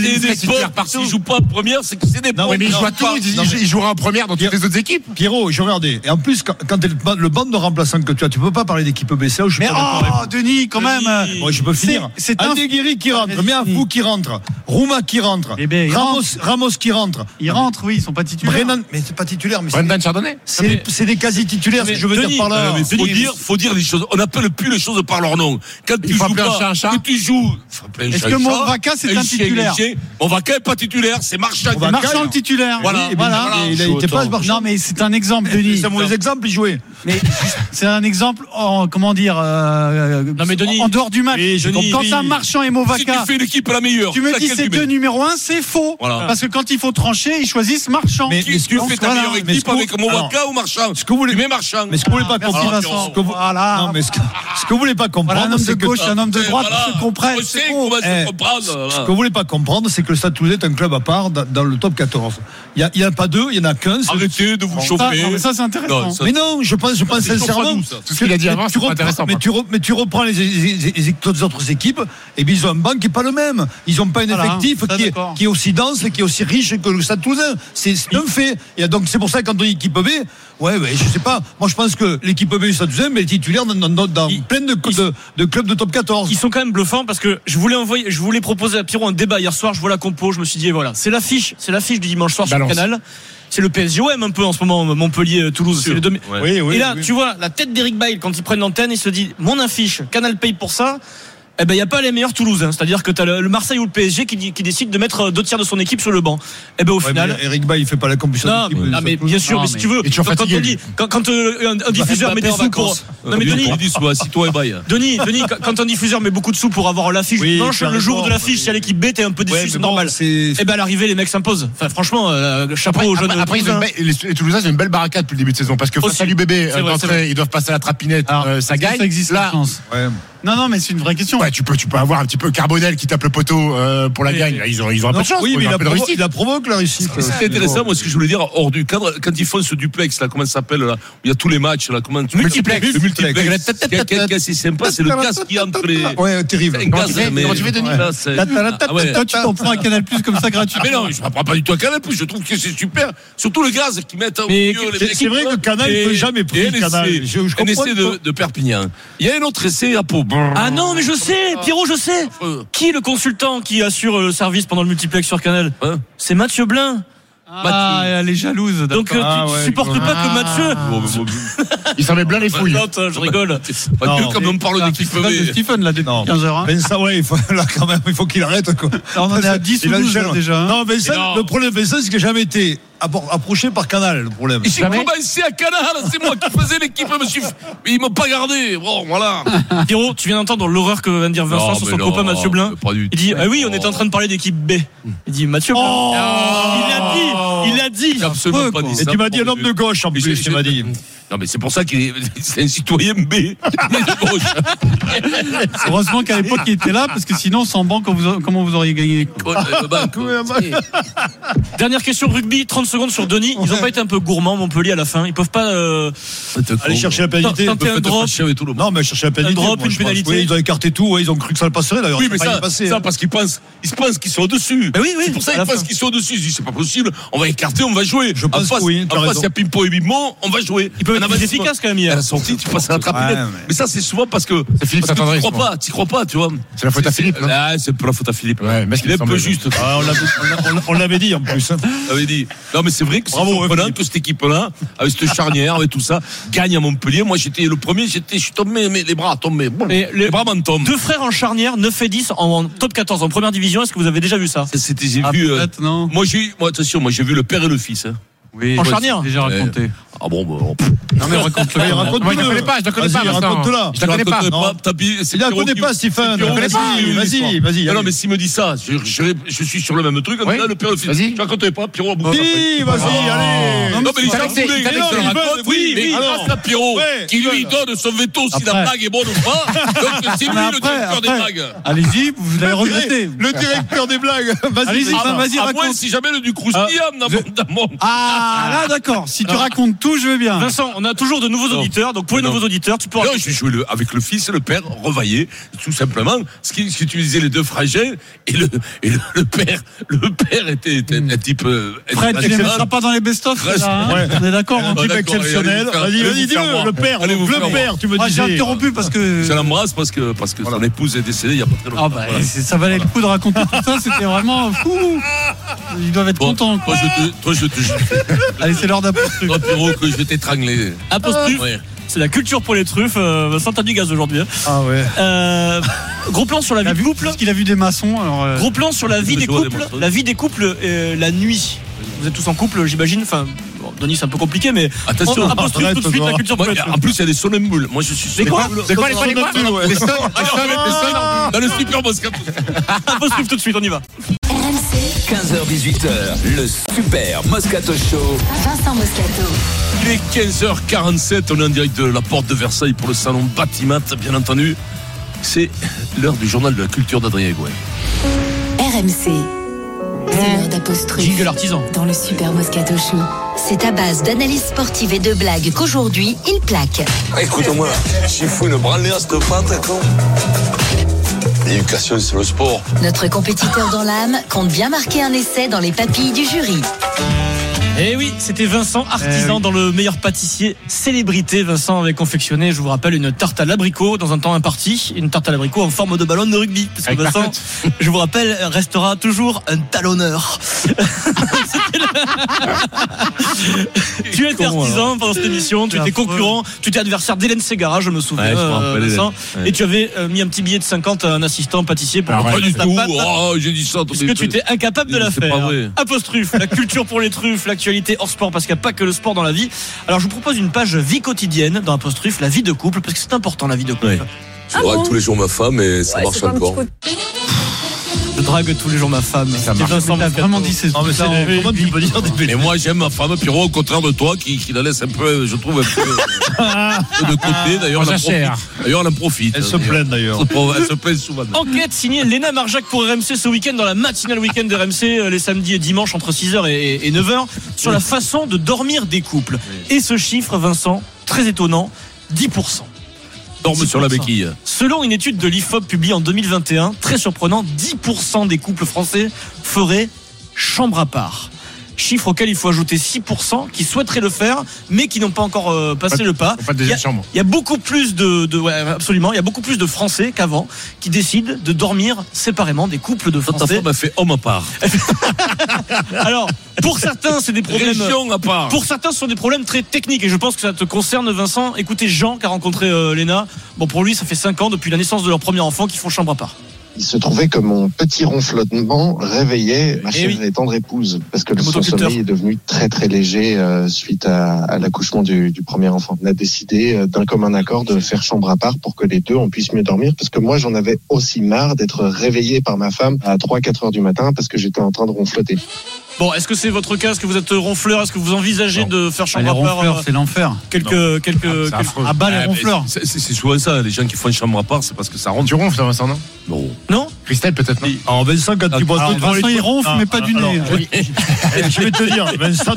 S'ils jouent pas en première, c'est que c'est des bons. Mais ils jouent à Toulouse, ils joueront en première dans toutes les autres équipes. Pierrot, j'ai regardé. Et en plus, quand le banc de remplaçants que tu peux pas parler d'équipe B. C'est là où je suis pas d'accord. Denis, quand même. Je peux finir. Andeguiri qui rentre, Meafou qui rentre, Rouma qui rentre, Ramos qui rentre. Ils rentrent, oui, ils sont pas titulaires. Mais c'est pas titulaire. Brendan Chardonnay. C'est des quasi titulaires. Je veux dire par là. Faut dire les choses. On appelle plus les choses par leur nom. Quand tu joues pas, que tu joues. Est-ce que Monvaca c'est un titulaire? Monvaca est pas titulaire, c'est Marchand. Marchand le titulaire. Voilà. Il était pas Marchand. Non, mais c'est un exemple, Denis. C'est un mauvais exemple, il jouait. Mais c'est un exemple, comment dire, en dehors du match. Quand t'as Marchand et Monvaca. Si tu fais l'équipe la meilleure. Tu me dis c'est deux numéro 1, c'est faux. Parce que quand il faut trancher, ils choisissent Marchand. Mais tu fais ta meilleure équipe avec Monvaca ou Marchand? Tu mets Marchand. Mais ce que vous voulez pas comprendre, ce que vous voulez pas comprendre, un homme de gauche, un homme de droite, se comprennent. Ce que vous voulez pas comprendre, c'est que le Stade Toulousain est un club à part dans le top 14. Il y a pas deux, il y en a qu'un. Arrêtez de vous chauffer. Mais ça c'est intéressant. Mais non, je pense sincèrement. Tout ce qu'il a dit avant, c'est pas intéressant. Mais tu reprends les autres équipes, et bien ils ont un banc qui est pas le même. Ils ont pas un effectif qui est aussi dense et qui est aussi riche que le Stade Toulousain. C'est un fait. Et donc c'est pour ça que quand on dit équipe B, je sais pas. Moi je pense que l'équipe B du Stade Toulousain, mais titulaire dans plein de clubs de top 14. Ils sont quand même bluffants parce que je voulais proposer à Pierrot un débat hier soir. Je vois la compo, je me suis dit voilà, c'est l'affiche du dimanche soir sur le canal. C'est le PSGOM un peu en ce moment, Montpellier, Toulouse. C'est les et là, tu vois la tête d'Eric Bailly quand ils prennent l'antenne, il se dit mon affiche, Canal paye pour ça. Eh ben, il n'y a pas les meilleurs Toulousains. C'est-à-dire que tu as le Marseille ou le PSG qui décide de mettre 2 tiers de son équipe sur le banc. Eh ben, au final. Eric Bailly, il fait pas la compétition. Non, mais bien sûr, mais si tu veux. Quand un diffuseur met des sous pour. Non, mais Denis. Denis, quand un diffuseur met beaucoup de sous pour avoir l'affiche dimanche, le jour de l'affiche, si à l'équipe B, t'es un peu déçu, c'est normal. Eh ben, à l'arrivée, les mecs s'imposent. Enfin, franchement, chapeau aux jeunes. Après, les Toulousains, c'est une belle barricade depuis le début de saison. Parce que face à l'UBB, d'entrée, ils doivent passer à la trapinette, ça gagne. Ça existe, la chance. Non, mais c'est une vraie question. Ouais, tu peux avoir un petit peu Carbonel qui tape le poteau pour la gagne. Ils ont un peu de chance. Oui, mais il a provoqué la réussite. C'est intéressant, moi, ce que je voulais dire, hors du cadre, quand ils font ce duplex, là, comment ça s'appelle, là, où il y a tous les matchs, là, comment tu multiplex. Le multiplex. Qu'est-ce qui est sympa, c'est le gaz qui entre les. Ouais, terrible. Comment tu fais, Denis? Toi, tu t'en prends un Canal Plus comme ça gratuit. Mais non, je ne prends pas du tout un Canal Plus, je trouve que c'est super. Surtout le gaz qu'ils mettent au milieu. C'est vrai que Canal ne peut jamais prendre Canal. Un essai de Perpignan. Il y a un autre essai à Pau. Ah non, mais je sais, Pierrot, je sais. Qui est le consultant qui assure le service pendant le multiplex sur Canal? C'est Mathieu Blin. Elle est jalouse. Donc tu supportes pas que Mathieu. Il s'en met plein les fouilles. Non, je rigole. Comme on parle d'équipe B. Stephen là, 15h. Vincent, ouais, là quand même, il faut qu'il arrête quoi. On en est à 10 ou 12 déjà. Non, Vincent, le problème de Vincent, c'est qu'il n'a jamais été approché par Canal, le problème. J'ai commencé à Canal, c'est moi qui faisais l'équipe, monsieur. Ils m'ont pas gardé. Bon, voilà. Pierrot, tu viens d'entendre l'horreur que vient de dire Vincent sur son copain Mathieu Blin. Il dit ah oui, on était en train de parler d'équipe B. Il dit Mathieu Blin. Il a dit. J'ai absolument pas dit ça. Et tu m'as dit un homme de gauche en plus, tu m'as dit. Non, mais c'est pour ça qu'il est un citoyen B. Il est de gauche. Heureusement qu'à l'époque il était là, parce que sinon sans banque, comment vous auriez gagné? Dernière question rugby, 30 secondes sur Denis. Ils n'ont pas été un peu gourmands Montpellier à la fin? Ils peuvent pas aller chercher la pénalité. Tenter un drop. Non, mais chercher la pénalité. Un drop, une pénalité. Oui, ils ont écarté tout. Ils ont cru que ça le passerait d'ailleurs. Oui, mais ça parce qu'ils pensent qu'ils sont au-dessus. Oui. C'est pour ça qu'ils pensent qu'ils sont au-dessus. Ils disent c'est pas possible. On va écarter, on va jouer. Je pense que oui. En face, il y a Pimpo et Bimon, on va jouer. Ils peuvent être efficaces quand même hier. À la sortie, tu passes à la trappinette. Mais ça, c'est souvent parce que tu crois pas, tu vois. C'est la faute à Philippe. C'est pour la faute à Philippe. Il est un peu juste. On l'avait dit en plus. On l'avait dit. Non, mais c'est vrai que c'est surprenant que cette équipe-là, avec cette charnière, avec tout ça, gagne à Montpellier. Moi, j'étais le premier, je suis tombé, mais les bras tombaient. Les bras m'en tombent. Deux frères en charnière, 9 et 10 en top 14 en première division. Est-ce que vous avez déjà vu ça? J'ai vu. Non. Moi, j'ai vu le père et le fils. Oui, en charnière. Déjà raconté. Ah bon, non mais raconte-le. Je la connais pas. Raconte-la. Je la connais pas. Je la connais pas, Stephen. Vas-y. Non, mais s'il me dit ça, je suis sur le même truc. Le père, le fils. Je racontais pas, Pierrot. Oui, vas-y, allez. Non, mais il s'en fout. Oui, mais grâce à Pierrot, qui lui donne son veto si la blague est bonne ou pas. Donc c'est lui le directeur des blagues. Allez-y, vous allez regretter. Le directeur des blagues. Vas-y, raconte. Si jamais le du croustillant dans mon. Ah, là, d'accord. Si tu racontes tout, je veux bien. Vincent, on a toujours de nouveaux auditeurs. Donc pour les nouveaux auditeurs, tu peux. Non, je joué avec le fils et le père revaillé, tout simplement. Ce qui utilisait les deux fragile et le père. Le père était un type. Fred, tu ne mettras pas dans les best-of. On est d'accord. Un type exceptionnel. Vas-y, dis-le. Le père, tu me disais. J'ai interrompu parce que. Je l'embrasse parce que son épouse est décédée il n'y a pas très longtemps. Ça valait le coup de raconter tout ça. C'était vraiment fou. Ils doivent être contents. Toi, je te jure. Allez, c'est l'heure d'apostrophe. Toi, Pierrot, que je vais t'étrangler. Apostrophe. C'est la culture pour les truffes. Vincent a du gaz aujourd'hui. Ah ouais. Gros plan sur la vie de couple. Parce qu'il a vu des maçons. Alors Gros plan sur la vie des couples. La vie des couples la nuit. Vous êtes tous en couple, j'imagine. Enfin, Denis, c'est un peu compliqué, mais attention. Apostrophe tout de suite la culture pour les truffes. En plus, il y a des somnambules. Moi, je suis. C'est quoi? C'est quoi les dans le super Moscato. Apostrophe tout de suite, on y va. 15h-18h, le Super Moscato Show. Vincent Moscato. Il est 15h47, on est en direct de la porte de Versailles pour le salon Batimat, bien entendu. C'est l'heure du journal de la culture d'Adrien Gouin. RMC. C'est l'heure d'apostrophe. Jingle artisan. Dans le Super Moscato Show. C'est à base d'analyse sportive et de blagues qu'aujourd'hui, il plaque. Écoute-moi, s'il faut une branlée à cette patte, quoi. L'éducation, c'est le sport. Notre compétiteur dans l'âme compte bien marquer un essai dans les papilles du jury. Eh oui, c'était Vincent, artisan dans le meilleur pâtissier célébrité. Vincent avait confectionné, je vous rappelle, une tarte à l'abricot dans un temps imparti. Une tarte à l'abricot en forme de ballon de rugby. Parce que Vincent, je vous rappelle, restera toujours un talonneur. Tu étais artisan pendant cette émission, tu étais concurrent, tu étais adversaire d'Hélène Ségara, je me souviens, Vincent. Et tu avais mis un petit billet de 50 à un assistant pâtissier pour pas du tout. J'ai dit ça. Parce que tu étais incapable de la faire. Apostrophe, la culture pour les truffes, l'actualité hors sport, parce qu'il n'y a pas que le sport dans la vie. Alors je vous propose une page vie quotidienne dans Apostrophe, la vie de couple, parce que c'est important la vie de couple. Je drague tous les jours ma femme et ça marche encore. drague tous les jours ma femme. T'as vraiment dit ces comment tu peux dire des Et moi, j'aime ma femme, Pierrot, au contraire de toi, qui la laisse un peu, je trouve, un peu de côté. D'ailleurs, elle en profite. Elle se plaint d'ailleurs. Elle se plaint souvent. Enquête signée Léna Marjac pour RMC ce week-end dans la matinale week-end de RMC les samedis et dimanches entre 6h et 9h sur la façon de dormir des couples. Et ce chiffre, Vincent, très étonnant, 10%. Dorme sur la béquille. Selon une étude de l'IFOP publiée en 2021, très surprenant, 10% des couples français feraient chambre à part. Chiffre auquel il faut ajouter 6% qui souhaiteraient le faire, mais qui n'ont pas encore passé le pas. Il y a beaucoup plus absolument, il y a beaucoup plus de Français qu'avant qui décident de dormir séparément, des couples de Français. Ta femme a fait homme à part. Alors, pour certains, c'est des problèmes. À part. Pour certains, ce sont des problèmes très techniques, et je pense que ça te concerne, Vincent. Écoutez Jean qui a rencontré Léna. Bon, pour lui, ça fait 5 ans depuis la naissance de leur premier enfant qu'ils font chambre à part. Il se trouvait que mon petit ronflement réveillait ma chère et tendre épouse, parce que son sommeil est devenu très très léger suite à l'accouchement du premier enfant. On a décidé d'un commun accord de faire chambre à part pour que les deux on puisse mieux dormir, parce que moi j'en avais aussi marre d'être réveillé par ma femme à 3-4 heures du matin parce que j'étais en train de ronfloter. Bon, est-ce que c'est votre cas? Est-ce que vous êtes ronfleur? Est-ce que vous envisagez de faire chambre à part? C'est l'enfer. Quelques à bas les ronfleurs. C'est souvent ça, les gens qui font une chambre à part, c'est parce que ça rentre. Tu ronfles, Vincent, non? Non. Christelle, peut-être non. Alors Vincent, quand tu bosses Vincent, il ronfle, mais pas du nez. Je vais te dire, Vincent,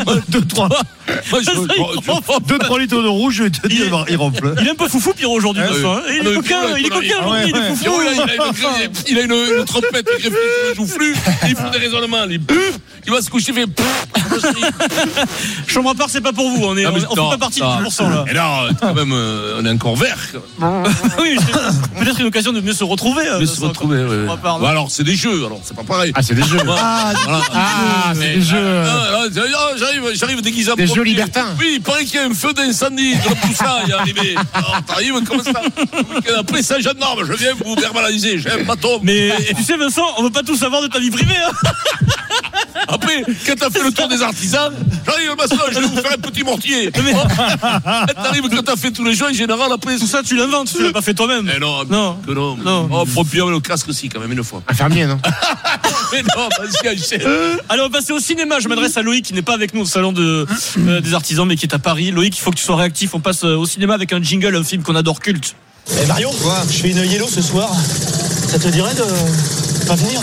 2-3 litres de rouge, je vais te dire, il ronfle. Il est un peu foufou, Pierrot, aujourd'hui, Vincent. Il est coquin aujourd'hui, il est foufou. Il a une trompette qui réfléchit sur le joufflu, il fait des raisonnements, il va se coucher, il fait. Chambre à part, c'est pas pour vous, on fait pas partie du 10% là. Et là, quand même, on est encore vert. Oui, peut-être une occasion de mieux se retrouver. Alors, c'est des jeux, alors c'est pas pareil. Ah, c'est des jeux. C'est des jeux. J'arrive déguisé en des jeux libertins. Oui, il paraît qu'il y a un feu d'incendie de la Poussaille arrivé. Alors, t'arrives comme ça. Après ça, gendarme, je viens vous verbaliser. J'ai un bâton. Mais tu sais, Vincent, on veut pas tout savoir de ta vie privée. Après, quand t'as fait le tour des artisans, j'arrive, maçon, je vais vous faire un petit mortier. T'arrives quand t'as fait tous les jeux, en général, après. Tout ça, tu l'inventes, tu l'as pas fait toi-même. Non. Oh, pompier, le casque aussi, quand même, une fois. Infirmier, non? Mais non, vas-y, allez, on va passer au cinéma. Je m'adresse à Loïc qui n'est pas avec nous au salon des artisans, mais qui est à Paris. Loïc, il faut que tu sois réactif. On passe au cinéma avec un jingle, un film qu'on adore, culte. Mario, je fais une yellow ce soir. Ça te dirait de pas venir?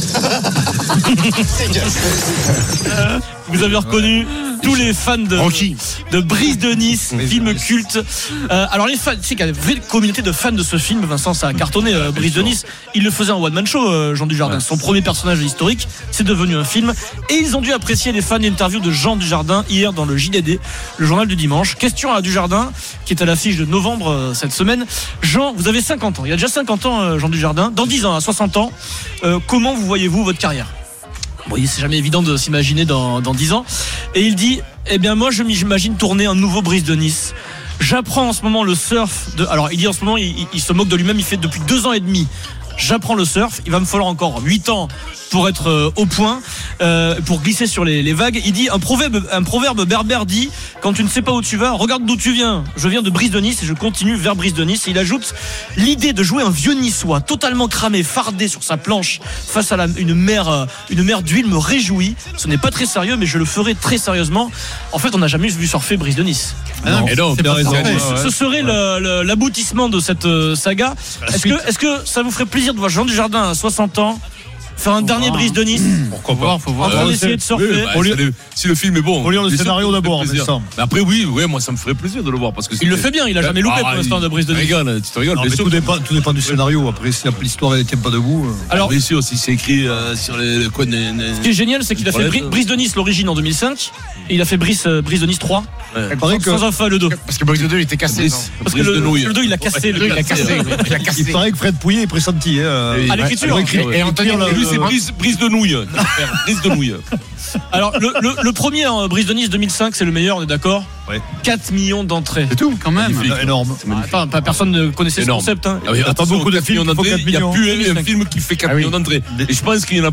Vous avez reconnu tous les fans de Brise de Nice, film culte. Alors les fans, tu sais qu'il y a une vraie communauté de fans de ce film. Vincent, ça a cartonné. Brise de Nice, il le faisait en one man show. Jean Dujardin, son premier personnage historique, c'est devenu un film. Et ils ont dû apprécier les fans d'interview de Jean Dujardin hier dans le JDD, le journal du dimanche. Question à Dujardin, qui est à l'affiche de novembre cette semaine. Jean, vous avez 50 ans. Il y a déjà 50 ans, Jean Dujardin. Dans 10 ans, à 60 ans, comment vous voyez-vous votre carrière? Vous voyez, c'est jamais évident de s'imaginer dans 10 ans. Et il dit, eh bien moi je m'imagine tourner un nouveau Brise de Nice. J'apprends en ce moment le surf. Alors il dit en ce moment, il se moque de lui-même, il fait depuis 2 ans et demi. J'apprends le surf, il va me falloir encore 8 ans pour être au point, pour glisser sur les vagues. Il dit un proverbe berbère dit, quand tu ne sais pas où tu vas, regarde d'où tu viens. Je viens de Brise de Nice et je continue vers Brise de Nice. Et il ajoute, l'idée de jouer un vieux niçois totalement cramé, fardé sur sa planche face à une mer d'huile me réjouit. Ce n'est pas très sérieux, mais je le ferai très sérieusement. En fait, on n'a jamais vu surfer Brise de Nice. Ce serait l'aboutissement de cette saga. Est-ce que ça vous ferait plaisir de voir Jean Dujardin à 60 ans faire un dernier Brise de Nice? Pourquoi pas? En train d'essayer de surfer. Si le film est bon. Faut lire le scénario d'abord. Après, oui, moi ça me ferait plaisir de le voir parce que il le fait bien. Il a jamais loupé pour l'instant de Brise de Nice. Tu te rigoles. Tout dépend du scénario. Après, si l'histoire ne tient pas debout. Alors, bien sûr, si c'est écrit sur les coins. Ce qui est génial, c'est qu'il a fait Brise de Nice l'origine en 2005 et il a fait Brise de Nice 3. Sans enfin le 2. Parce que Brise de 2 il était cassé. Parce que le 2 il a cassé. Il paraît que Fred Pouillet est pressenti à l'écriture. Et Anthony, lui c'est Brise de nouilles. Brise de nouilles. Alors le premier Brise de Nice 2005, c'est le meilleur, on est d'accord? 4 millions d'entrées. C'est tout, quand même. Énorme. Attends, personne ne connaissait ce concept. Il n'y a pas beaucoup de films. Il n'y a plus un film qui fait 4 millions d'entrées. Et je pense qu'il y en a.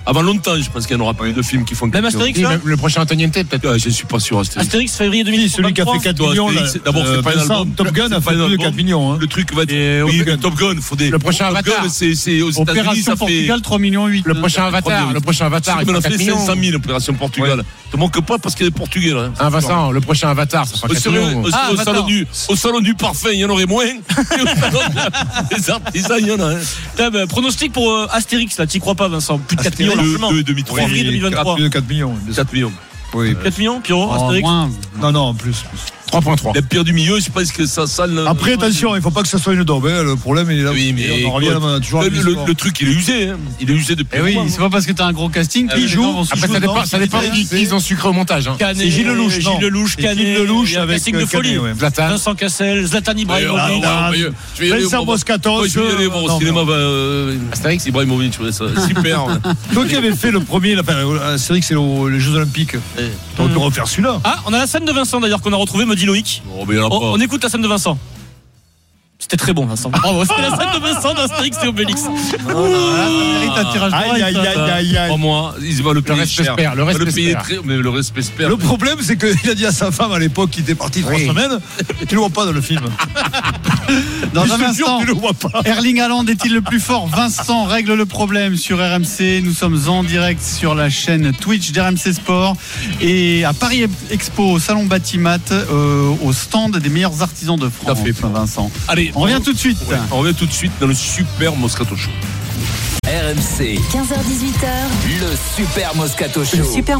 avant longtemps, je pense qu'il n'y en aura pas eu de films qui font. Même Astérix, là le prochain Antoniente, peut-être. Je ne suis pas sûr. Astérix, février 2023. Celui qui a fait 4 millions. D'abord, c'est pas un album. Top Gun a fait plus de 4 millions. Le truc va être. Top Gun, faut des. Le prochain Avatar. C'est aux États-Unis, Opération Portugal, 3,8 millions. Le prochain Avatar. Il en a fait 500 000, Opération Portugal. Ne manque pas parce qu'il est portugais, là. Vincent, le prochain Avatar, ça sera 4 millions. Au salon du parfum, il y en aurait moins. Les artisans, il y en a. Pronostic pour Astérix, là, t'y crois pas, Vincent? Plus de 4 millions largement. Février 2023. Plus de 4 millions. 4 millions. Oui. 4 millions, Pierrot, Astérix? Non, plus. 3.3. La pire du milieu, je pense que ça. Après, attention, il ne faut pas que ça soit une daube. Le problème, il est là. Oui, mais on revient toujours à le truc, il est usé. Il est usé depuis. Oui, c'est pas parce que t'as un gros casting qu'ils jouent. Après, ça dépend qui ils ont sucré au montage. C'est Gilles Lelouch, Canet, avec casting de folie. Vincent Cassel, Zlatan Ibrahimovic. Vincent Moscato. Je vais aller voir au cinéma Astérix Ibrahimovic, c'est super. Toi qui avais fait le premier, Astérix, c'est les Jeux Olympiques. On peut refaire celui-là. Ah, on a la scène de Vincent d'ailleurs qu'on a retrouvée, me dit Loïc. On écoute la scène de Vincent. C'était très bon, Vincent. Bravo, c'était la scène de Vincent d'Astérix et Obélix. Aïe. Moi, il va le payer cher. Le respect se perd. Le problème, c'est qu'il a dit à sa femme à l'époque qu'il était parti 3 semaines. Tu le vois pas dans le film. Dans un instant, tu le vois pas. Erling Haaland est-il le plus fort? Vincent règle le problème sur RMC. Nous sommes en direct sur la chaîne Twitch d'RMC Sport et à Paris Expo, au Salon Batimat, au stand des meilleurs artisans de France. Vincent. Allez, on revient tout de suite. Ouais, on revient tout de suite dans le Super Moscato Show. RMC. 15h-18h. Le Super Moscato Show.